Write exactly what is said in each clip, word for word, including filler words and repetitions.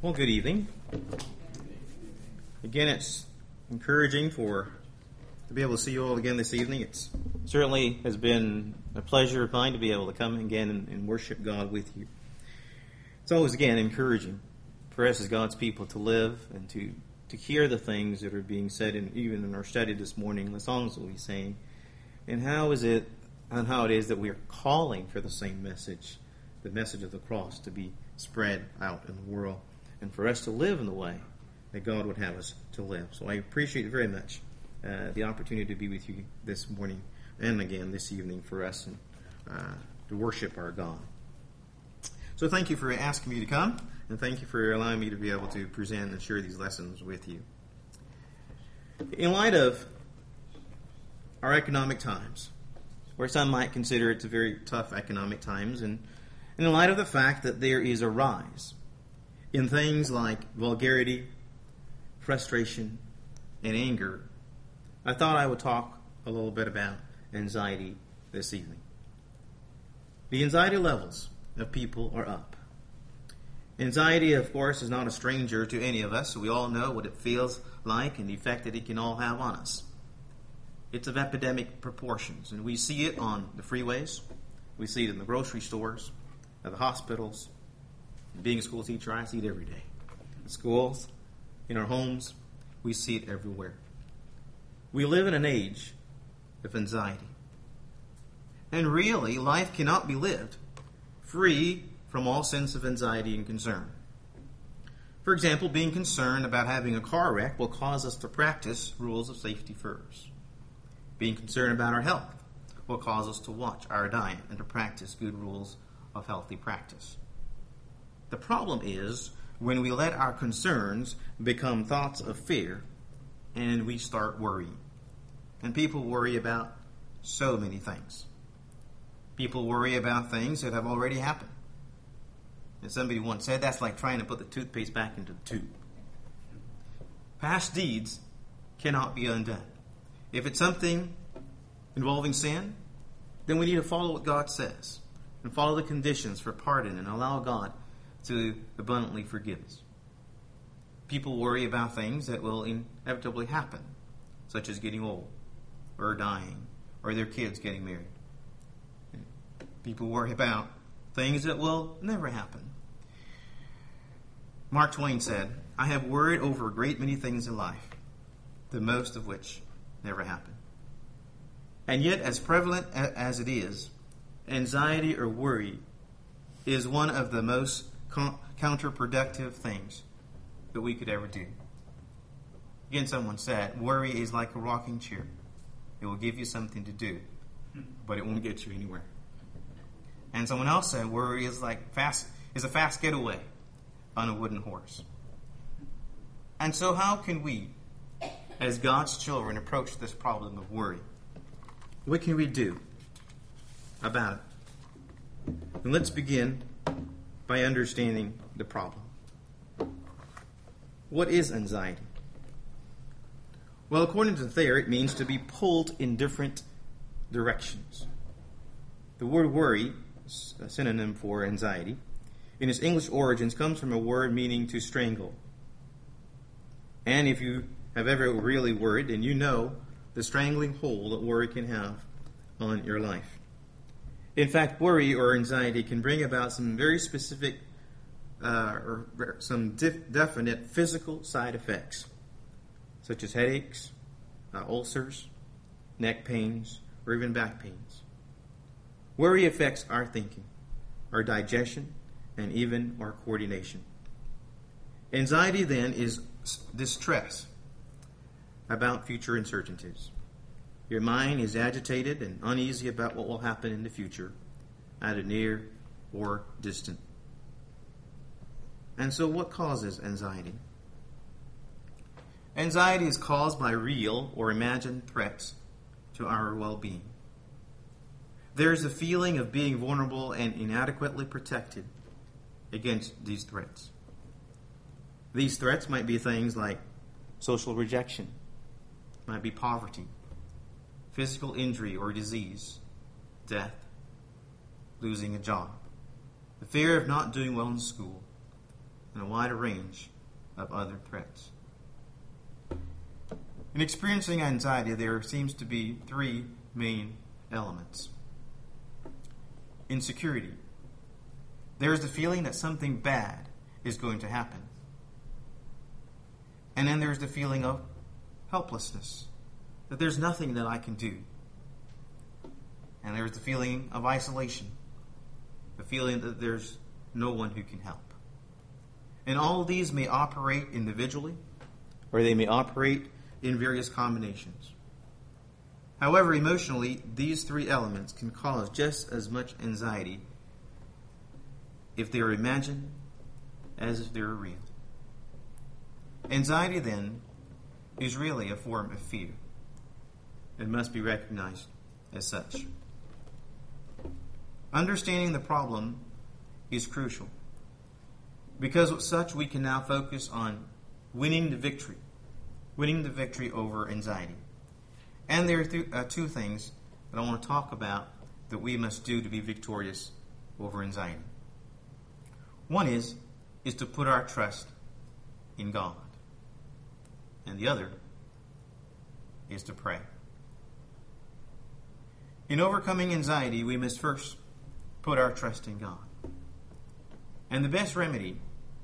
Well, good evening. Again, it's encouraging for to be able to see you all again this evening. It certainly has been a pleasure of mine to be able to come again and, and worship God with you. It's always, again, encouraging for us as God's people to live and to, to hear the things that are being said, in, even in our study this morning, the songs that we sang, and how is it, and how it is that we are calling for the same message, the message of the cross, to be spread out in the world, and for us to live in the way that God would have us to live. So I appreciate very much uh, the opportunity to be with you this morning and again this evening for us and uh, to worship our God. So thank you for asking me to come, and thank you for allowing me to be able to present and share these lessons with you. In light of our economic times, where some might consider it to very tough economic times, and in light of the fact that there is a rise in things like vulgarity, frustration, and anger, I thought I would talk a little bit about anxiety this evening. The anxiety levels of people are up. Anxiety, of course, is not a stranger to any of us. We all know what it feels like and the effect that it can all have on us. It's of epidemic proportions, and we see it on the freeways. We see it in the grocery stores, at the hospitals. Being a school teacher, I see it every day. In schools, in our homes, we see it everywhere. We live in an age of anxiety. And really, life cannot be lived free from all sense of anxiety and concern. For example, being concerned about having a car wreck will cause us to practice rules of safety first. Being concerned about our health will cause us to watch our diet and to practice good rules of healthy practice. The problem is when we let our concerns become thoughts of fear and we start worrying. And people worry about so many things. People worry about things that have already happened. And somebody once said that's like trying to put the toothpaste back into the tube. Past deeds cannot be undone. If it's something involving sin, then we need to follow what God says and follow the conditions for pardon and allow God to abundantly forgive us. People worry about things that will inevitably happen, such as getting old or dying or their kids getting married. People worry about things that will never happen. Mark Twain said, "I have worried over a great many things in life, the most of which never happen." And yet, as prevalent as it is, anxiety or worry is one of the most counterproductive things that we could ever do. Again, someone said, worry is like a rocking chair. It will give you something to do, but it won't get you anywhere. And someone else said, worry is like fast is a fast getaway on a wooden horse. And so how can we, as God's children, approach this problem of worry? What can we do about it? And let's begin by understanding the problem. What is anxiety? Well, according to Thayer, it means to be pulled in different directions. The word worry, a synonym for anxiety, in its English origins comes from a word meaning to strangle. And if you have ever really worried, then you know the strangling hold that worry can have on your life. In fact, worry or anxiety can bring about some very specific uh, or some dif- definite physical side effects, such as headaches, uh, ulcers, neck pains, or even back pains. Worry affects our thinking, our digestion, and even our coordination. Anxiety, then, is distress about future uncertainties. Your mind is agitated and uneasy about what will happen in the future, either near or distant. And so what causes anxiety? Anxiety is caused by real or imagined threats to our well-being. There is a feeling of being vulnerable and inadequately protected against these threats. These threats might be things like social rejection, might be poverty, physical injury or disease, death, losing a job, the fear of not doing well in school, and a wider range of other threats. In experiencing anxiety, there seems to be three main elements. Insecurity. There is the feeling that something bad is going to happen. And then there's the feeling of helplessness, that there's nothing that I can do. And there's the feeling of isolation, the feeling that there's no one who can help. And all of these may operate individually, or they may operate in various combinations. However, emotionally, these three elements can cause just as much anxiety if they are imagined as if they're real. Anxiety, then, is really a form of fear and must be recognized as such. Understanding the problem is crucial, because with such we can now focus on winning the victory, winning the victory over anxiety. And there are th- uh, two things that I want to talk about that we must do to be victorious over anxiety. One is, is to put our trust in God. And the other is to pray. In overcoming anxiety, we must first put our trust in God. And the best remedy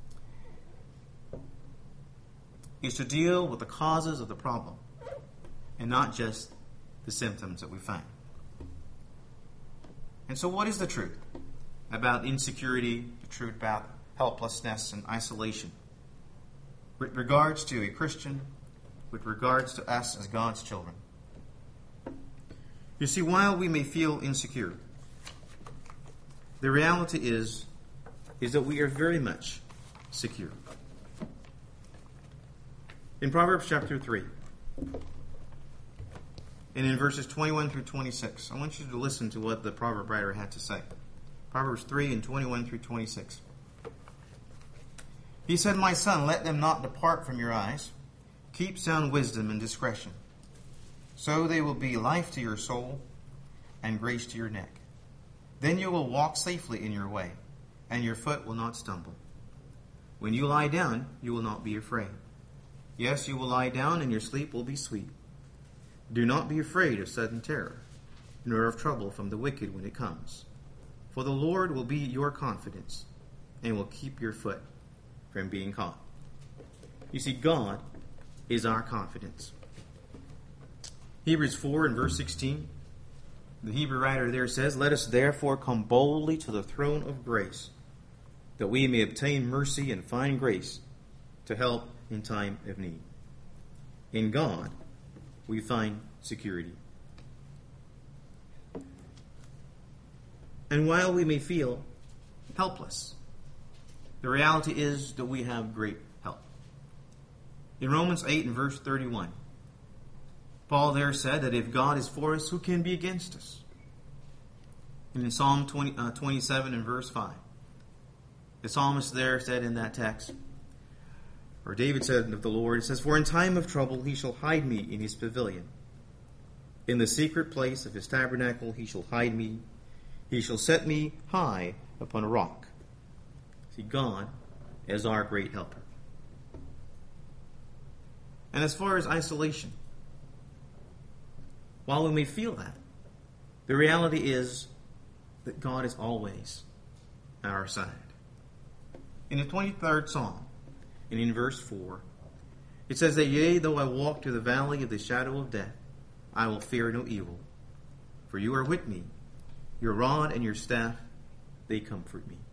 is to deal with the causes of the problem and not just the symptoms that we find. And so what is the truth about insecurity, the truth about helplessness and isolation with regards to a Christian, with regards to us as God's children? You see, while we may feel insecure, the reality is, is that we are very much secure. In Proverbs chapter three, and in verses twenty-one through twenty-six, I want you to listen to what the proverb writer had to say. Proverbs three and twenty-one through twenty-six. He said, "My son, let them not depart from your eyes. Keep sound wisdom and discretion. So they will be life to your soul and grace to your neck. Then you will walk safely in your way, and your foot will not stumble. When you lie down, you will not be afraid. Yes, you will lie down, and your sleep will be sweet. Do not be afraid of sudden terror, nor of trouble from the wicked when it comes. For the Lord will be your confidence, and will keep your foot from being caught." You see, God is our confidence. Hebrews four and verse sixteen, the Hebrew writer there says, "Let us therefore come boldly to the throne of grace, that we may obtain mercy and find grace to help in time of need." In God, we find security. And while we may feel helpless, the reality is that we have great help. In Romans eight and verse thirty-one, Paul there said that if God is for us, who can be against us? And in Psalm twenty, uh, twenty-seven and verse five, the psalmist there said in that text, or David said of the Lord, it says, "For in time of trouble he shall hide me in his pavilion. In the secret place of his tabernacle he shall hide me. He shall set me high upon a rock." See, God is our great helper. And as far as isolation, while we may feel that, the reality is that God is always at our side. In the twenty-third Psalm, and in verse four, it says that, "Yea, though I walk through the valley of the shadow of death, I will fear no evil. For you are with me. Your rod and your staff, they comfort me."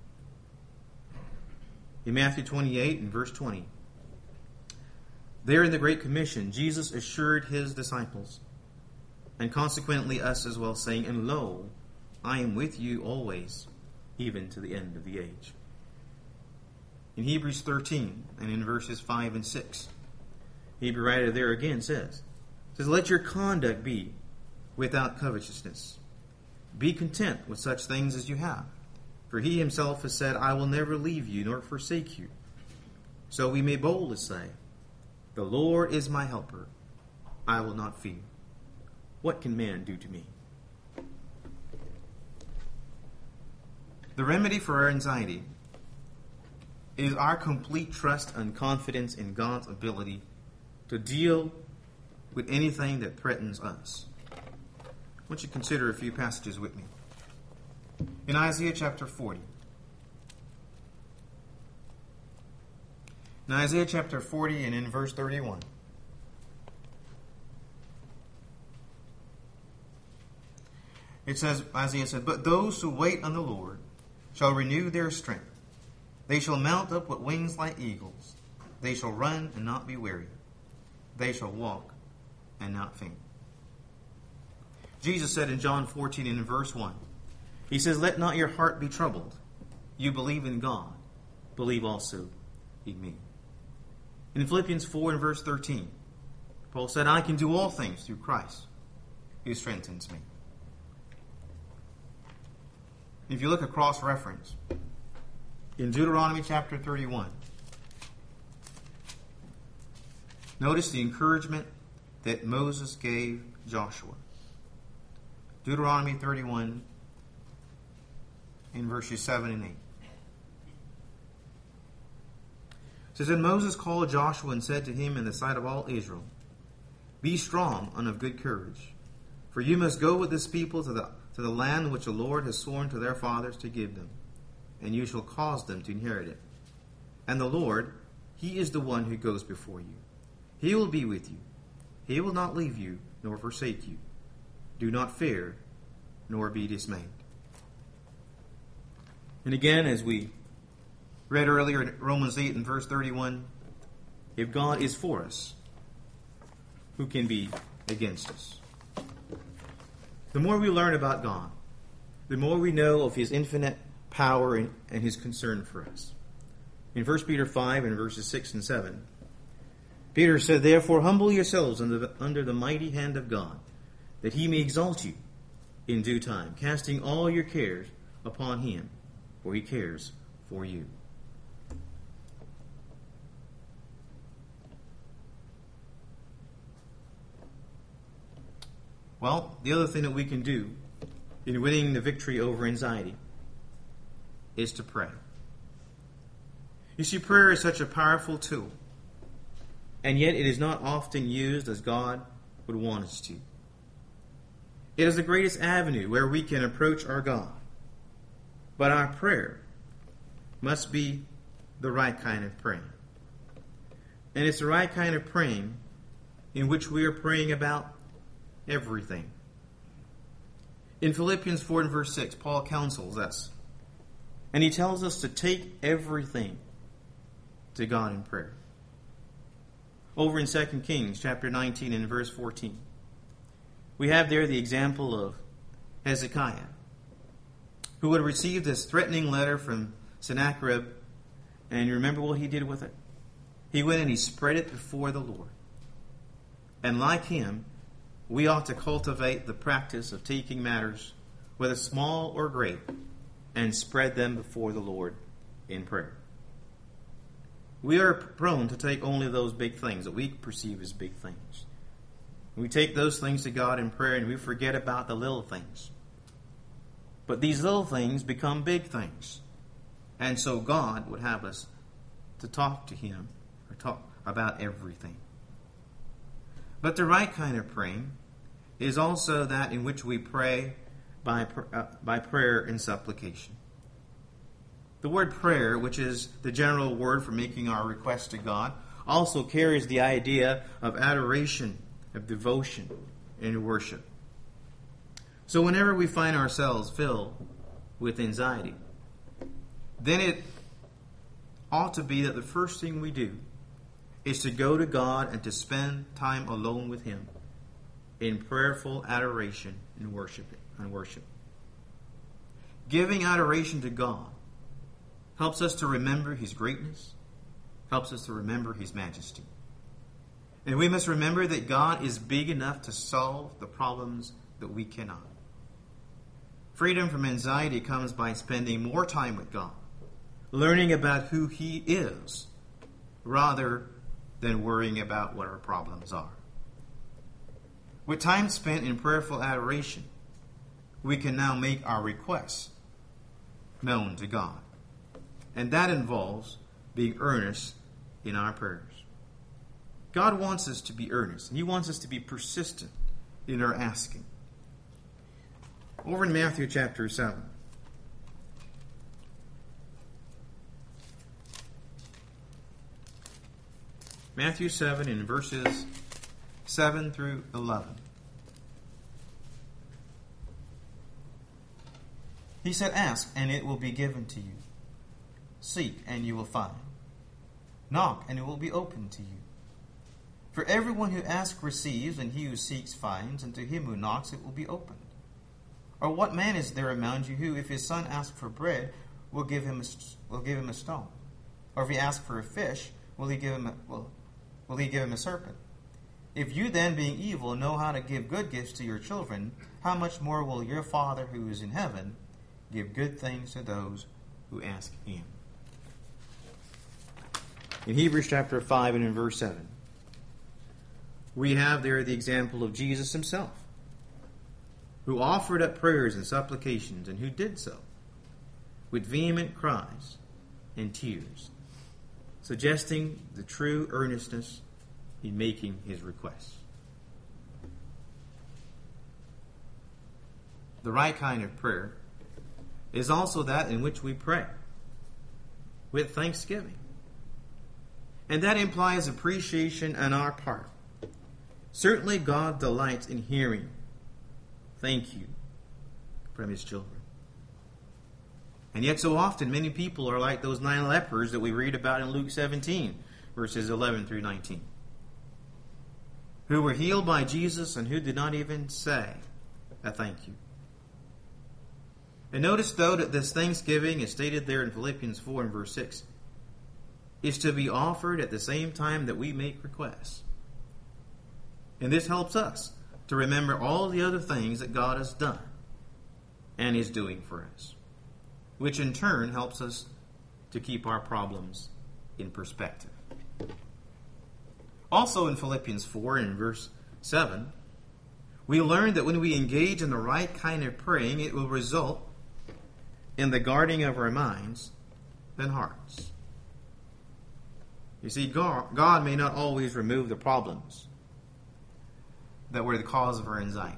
In Matthew twenty-eight and verse twenty, there in the Great Commission, Jesus assured his disciples, and consequently us as well, saying, "And lo, I am with you always, even to the end of the age." In Hebrews thirteen, and in verses five and six, the Hebrew writer there again says, says, "Let your conduct be without covetousness. Be content with such things as you have. For he himself has said, I will never leave you nor forsake you. So we may boldly say, the Lord is my helper. I will not fear. What can man do to me?" The remedy for our anxiety is our complete trust and confidence in God's ability to deal with anything that threatens us. I want you to consider a few passages with me. In Isaiah chapter forty. In Isaiah chapter forty and in verse thirty-one. It says, Isaiah said, "But those who wait on the Lord shall renew their strength. They shall mount up with wings like eagles. They shall run and not be weary. They shall walk and not faint." Jesus said in John fourteen and in verse one, he says, "Let not your heart be troubled. You believe in God. Believe also in me." In Philippians four and verse thirteen, Paul said, "I can do all things through Christ who strengthens me." If you look at cross-reference, in Deuteronomy chapter thirty-one, notice the encouragement that Moses gave Joshua. Deuteronomy thirty-one, in verses seven and eight. It says, "And Moses called Joshua and said to him in the sight of all Israel, Be strong and of good courage, for you must go with this people to the to the land which the Lord has sworn to their fathers to give them, and you shall cause them to inherit it. And the Lord, He is the one who goes before you. He will be with you. He will not leave you nor forsake you. Do not fear, nor be dismayed." And again, as we read earlier in Romans eight and verse thirty-one, if God is for us, who can be against us? The more we learn about God, the more we know of His infinite power and, and His concern for us. In First Peter five and verses six and seven, Peter said, "Therefore humble yourselves under the, under the mighty hand of God, that He may exalt you in due time, casting all your cares upon Him, for He cares for you." Well, the other thing that we can do in winning the victory over anxiety is to pray. You see, prayer is such a powerful tool, and yet it is not often used as God would want us to. It is the greatest avenue where we can approach our God. But our prayer must be the right kind of praying. And it's the right kind of praying in which we are praying about everything. In Philippians four and verse six, Paul counsels us. And he tells us to take everything to God in prayer. Over in Second Kings chapter nineteen and verse fourteen, we have there the example of Hezekiah, who had received this threatening letter from Sennacherib. And you remember what he did with it? He went and he spread it before the Lord. And like him, we ought to cultivate the practice of taking matters, whether small or great, and spread them before the Lord in prayer. We are prone to take only those big things that we perceive as big things. We take those things to God in prayer and we forget about the little things. But these little things become big things. And so God would have us to talk to Him or talk about everything. But the right kind of praying is also that in which we pray by, uh, by prayer and supplication. The word prayer, which is the general word for making our request to God, also carries the idea of adoration, of devotion, and worship. So whenever we find ourselves filled with anxiety, then it ought to be that the first thing we do is to go to God and to spend time alone with Him in prayerful adoration and worship. And worship. Giving adoration to God helps us to remember His greatness, helps us to remember His majesty. And we must remember that God is big enough to solve the problems that we cannot. Freedom from anxiety comes by spending more time with God, learning about who He is, rather than worrying about what our problems are. With time spent in prayerful adoration, we can now make our requests known to God. And that involves being earnest in our prayers. God wants us to be earnest. He wants us to be persistent in our asking. Over in Matthew chapter seven. Matthew seven in verses seven through eleven. He said, "Ask, and it will be given to you. Seek, and you will find. Knock, and it will be opened to you. For everyone who asks receives, and he who seeks finds, and to him who knocks it will be opened. Or what man is there among you who, if his son asks for bread, will give him a, will give him a stone? Or if he asks for a fish, will he give him a, will, will he give him a serpent? If you then, being evil, know how to give good gifts to your children, how much more will your Father who is in heaven give good things to those who ask him?" In Hebrews chapter five and in verse seven, we have there the example of Jesus himself, who offered up prayers and supplications, and who did so with vehement cries and tears, suggesting the true earnestness in making his requests. The right kind of prayer is also that in which we pray with thanksgiving. And that implies appreciation on our part. Certainly God delights in hearing "thank you" from his children. And yet so often many people are like those nine lepers that we read about in Luke seventeen, verses eleven through nineteen, who were healed by Jesus and who did not even say a thank you. And notice, though, that this thanksgiving is stated there in Philippians four and verse six, is to be offered at the same time that we make requests. And this helps us to remember all the other things that God has done and is doing for us, which in turn helps us to keep our problems in perspective. Also in Philippians four and verse seven, we learn that when we engage in the right kind of praying, it will result in the guarding of our minds and hearts. You see, God may not always remove the problems that were the cause of our anxiety,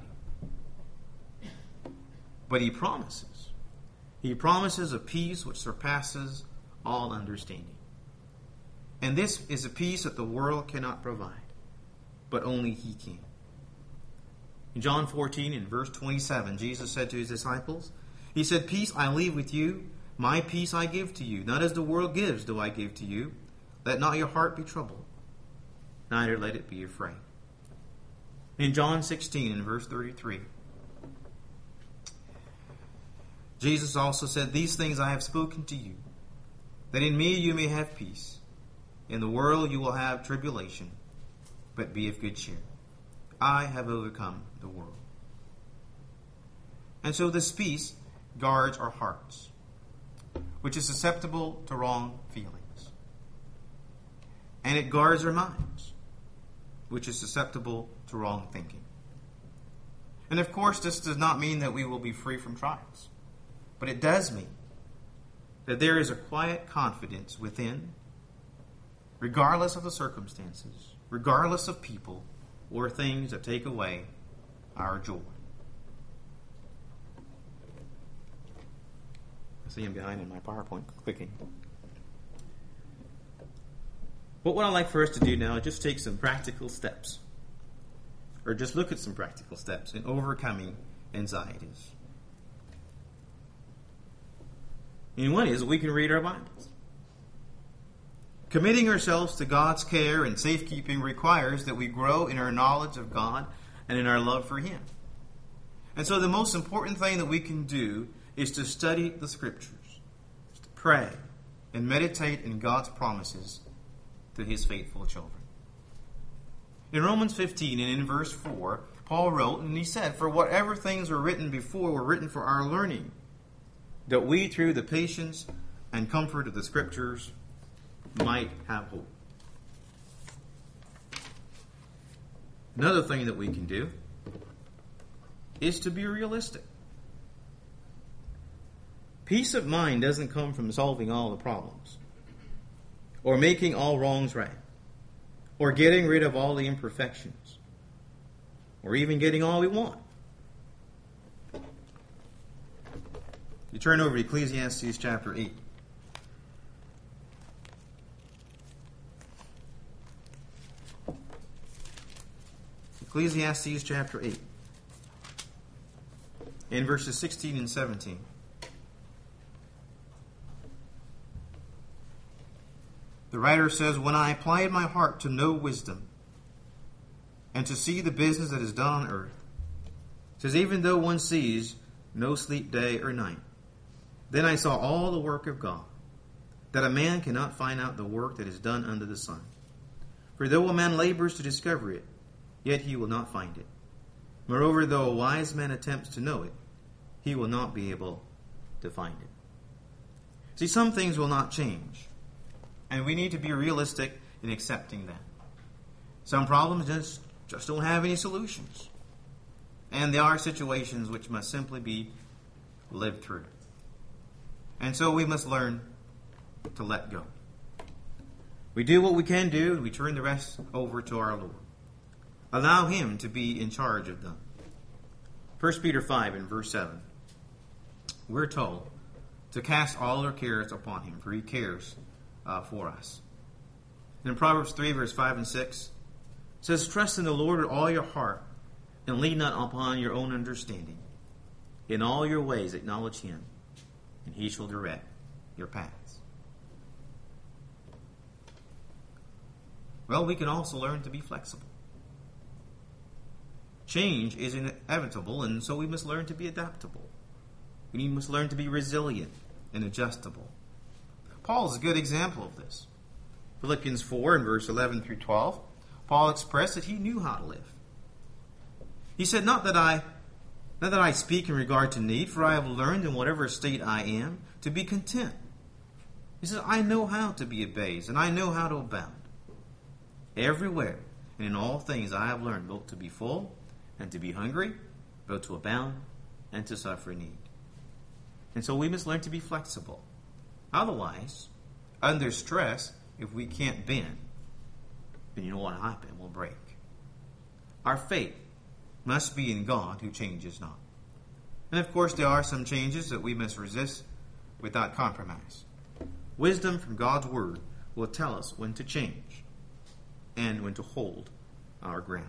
but he promises. He promises a peace which surpasses all understanding. And this is a peace that the world cannot provide, but only he can. In John fourteen, in verse twenty-seven, Jesus said to his disciples, he said, "Peace I leave with you, my peace I give to you. Not as the world gives do I give to you. Let not your heart be troubled, neither let it be afraid." In John sixteen, in verse thirty-three, Jesus also said, "These things I have spoken to you, that in me you may have peace. In the world you will have tribulation, but be of good cheer. I have overcome the world." And so this peace guards our hearts, which is susceptible to wrong feelings. And it guards our minds, which is susceptible to wrong thinking. And of course, this does not mean that we will be free from trials, but it does mean that there is a quiet confidence within, regardless of the circumstances, regardless of people or things that take away our joy. I see him behind in my PowerPoint clicking. But what I'd like for us to do now is just take some practical steps, or just look at some practical steps in overcoming anxieties. And one is we can read our Bibles. Committing ourselves to God's care and safekeeping requires that we grow in our knowledge of God and in our love for him. And so the most important thing that we can do is to study the Scriptures, to pray and meditate in God's promises to his faithful children. In Romans fifteen and in verse four, Paul wrote, and he said, "For whatever things were written before were written for our learning, that we through the patience and comfort of the Scriptures might have hope." Another thing that we can do is to be realistic. Peace of mind doesn't come from solving all the problems. or making all wrongs right, or getting rid of all the imperfections, or even getting all we want. You turn over to Ecclesiastes chapter eight. Ecclesiastes chapter eight. In verses sixteen and seventeen. The writer says, "When I applied my heart to know wisdom, and to see the business that is done on earth," it says, "even though one sees no sleep day or night, then I saw all the work of God, that a man cannot find out the work that is done under the sun. For though a man labors to discover it, yet he will not find it. Moreover, though a wise man attempts to know it, he will not be able to find it." See, some things will not change, and we need to be realistic in accepting that. Some problems just, just don't have any solutions, and there are situations which must simply be lived through. And so we must learn to let go. We do what we can do, and we turn the rest over to our Lord. Allow Him to be in charge of them. First Peter five and verse seven. We're told to cast all our cares upon Him, for He cares uh, for us. And in Proverbs three, verse five and six, it says, "Trust in the Lord with all your heart, and lean not upon your own understanding. In all your ways acknowledge Him, and He shall direct your paths." Well, we can also learn to be flexible. Change is inevitable, and so we must learn to be adaptable. We must learn to be resilient and adjustable. Paul is a good example of this. Philippians four and verse eleven through twelve, Paul expressed that he knew how to live. He said, not that I not that I speak in regard to need, for I have learned in whatever state I am to be content. He says, I know how to be abased, and I know how to abound. Everywhere and in all things I have learned both to be full and to be hungry, both to abound and to suffer need. And so we must learn to be flexible. Otherwise, under stress, if we can't bend, then you know what will happen? We'll break. Our faith must be in God who changes not. And of course, there are some changes that we must resist without compromise. Wisdom from God's Word will tell us when to change and when to hold our ground.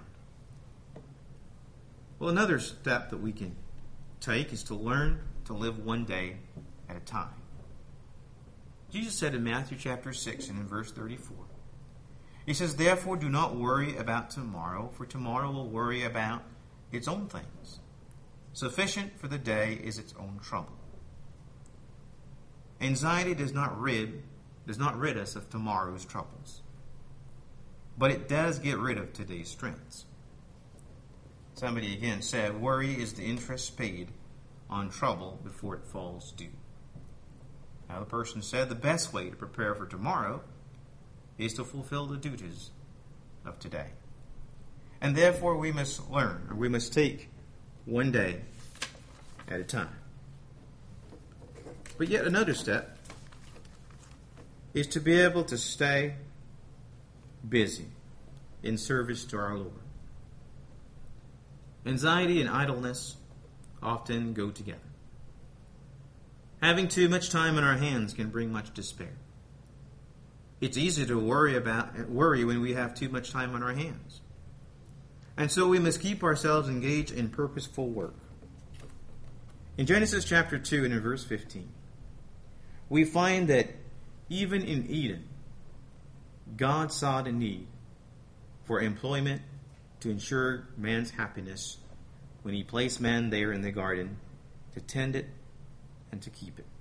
Well, another step that we can take is to learn to live one day at a time. Jesus said in Matthew chapter six and in verse thirty-four, He says, "Therefore do not worry about tomorrow, for tomorrow will worry about its own things. Sufficient for the day is its own trouble." Anxiety does not rid does not rid us of tomorrow's troubles, but it does get rid of today's strengths. Somebody again said, worry is the interest paid on trouble before it falls due. Another person said, the best way to prepare for tomorrow is to fulfill the duties of today. And therefore we must learn, or we must take one day at a time. But yet another step is to be able to stay busy in service to our Lord. Anxiety and idleness often go together. Having too much time on our hands can bring much despair. It's easy to worry about worry when we have too much time on our hands. And so we must keep ourselves engaged in purposeful work. In Genesis chapter two and in verse fifteen, we find that even in Eden, God saw the need for employment to ensure man's happiness when He placed man there in the garden to tend it and to keep it.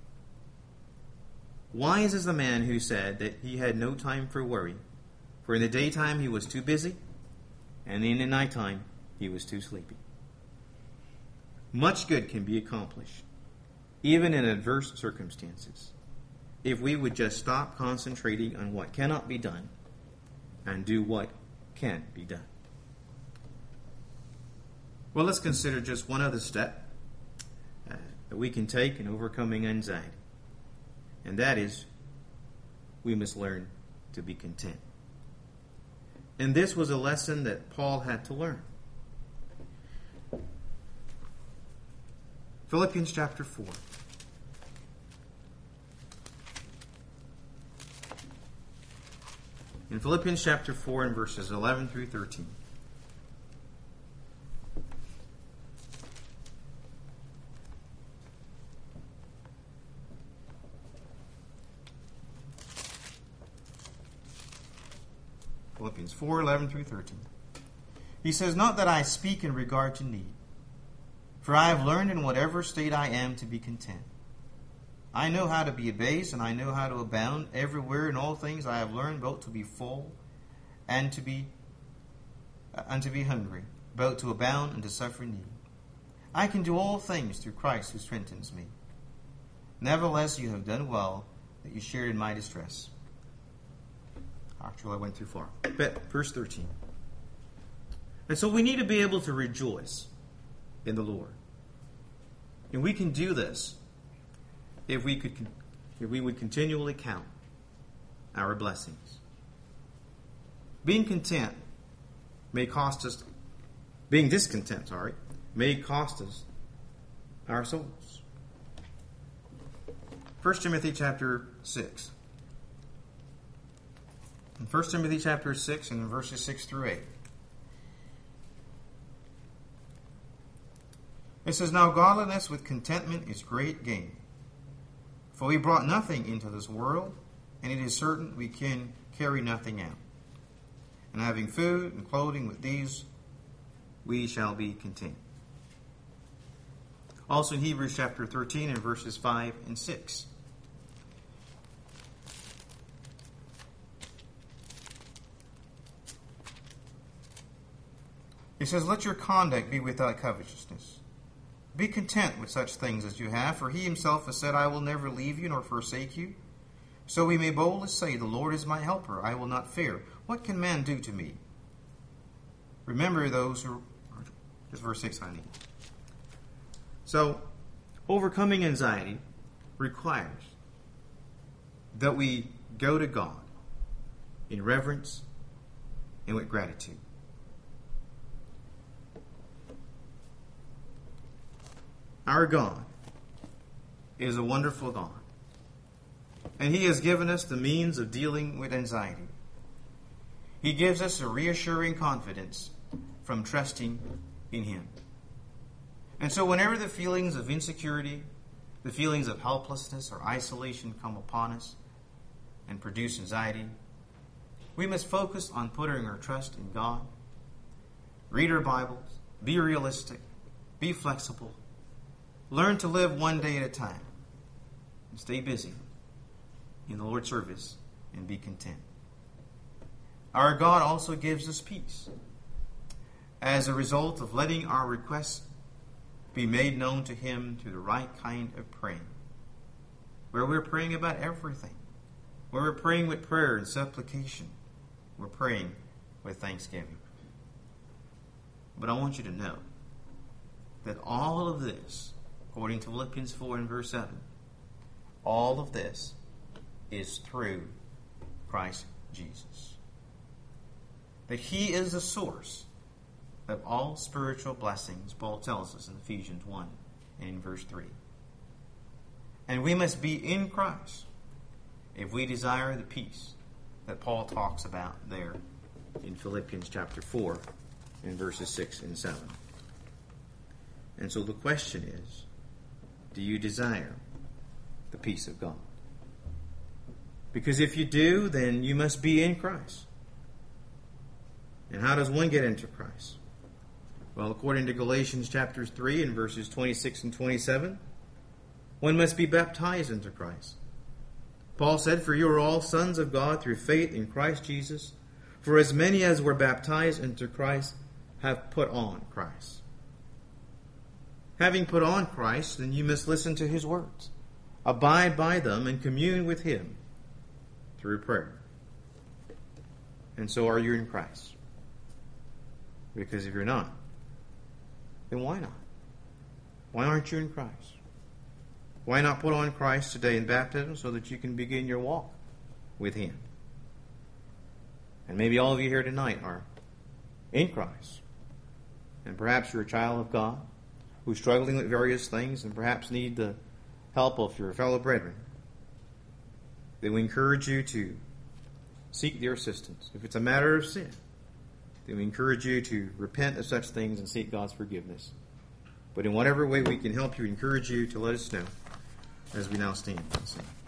Wise is the man who said that he had no time for worry, for in the daytime he was too busy, and in the nighttime he was too sleepy. Much good can be accomplished, even in adverse circumstances, if we would just stop concentrating on what cannot be done and do what can be done. Well, let's consider just one other step uh, that we can take in overcoming anxiety. And that is, we must learn to be content. And this was a lesson that Paul had to learn. Philippians chapter four. In Philippians chapter four and verses eleven through thirteen. Philippians four, eleven through thirteen. He says, "Not that I speak in regard to need, for I have learned in whatever state I am to be content. I know how to be abased, and I know how to abound. Everywhere in all things I have learned both to be full and to be uh, and to be hungry, both to abound and to suffer need. I can do all things through Christ who strengthens me. Nevertheless, you have done well that you shared in my distress." Actually, I went too far. But verse thirteen. And so we need to be able to rejoice in the Lord. And we can do this if we could, if we would continually count our blessings. Being content may cost us, being discontent, sorry, may cost us our souls. First Timothy chapter six. In First Timothy chapter six and verses six through eight. It says, "Now godliness with contentment is great gain. For we brought nothing into this world, and it is certain we can carry nothing out. And having food and clothing, with these we shall be content." Also in Hebrews chapter thirteen and verses five and six. It says, "Let your conduct be without covetousness. Be content with such things as you have, for he himself has said, I will never leave you nor forsake you. So we may boldly say, the Lord is my helper. I will not fear. What can man do to me? Remember those who..." Just verse six, I need. So, overcoming anxiety requires that we go to God in reverence and with gratitude. Our God is a wonderful God, and He has given us the means of dealing with anxiety. He gives us a reassuring confidence from trusting in Him. And so whenever the feelings of insecurity, the feelings of helplessness or isolation come upon us and produce anxiety, we must focus on putting our trust in God, read our Bibles, be realistic, be flexible, learn to live one day at a time, and stay busy in the Lord's service and be content. Our God also gives us peace as a result of letting our requests be made known to Him through the right kind of praying, where we're praying about everything, where we're praying with prayer and supplication, we're praying with thanksgiving. But I want you to know that all of this, according to Philippians four and verse seven, all of this is through Christ Jesus. That He is the source of all spiritual blessings, Paul tells us in Ephesians one and in verse three. And we must be in Christ if we desire the peace that Paul talks about there in Philippians chapter four in verses six and seven. And so the question is, do you desire the peace of God? Because if you do, then you must be in Christ. And how does one get into Christ? Well, according to Galatians chapter three and verses twenty-six and twenty-seven, one must be baptized into Christ. Paul said, "For you are all sons of God through faith in Christ Jesus. For as many as were baptized into Christ have put on Christ." Having put on Christ, then you must listen to His words, abide by them, and commune with Him through prayer. And so are you in Christ? Because if you're not, then why not? Why aren't you in Christ? Why not put on Christ today in baptism so that you can begin your walk with Him? And maybe all of you here tonight are in Christ. And perhaps you're a child of God who's struggling with various things and perhaps need the help of your fellow brethren. Then we encourage you to seek their assistance. If it's a matter of sin, then we encourage you to repent of such things and seek God's forgiveness. But in whatever way we can help you, encourage you to let us know as we now stand and sing.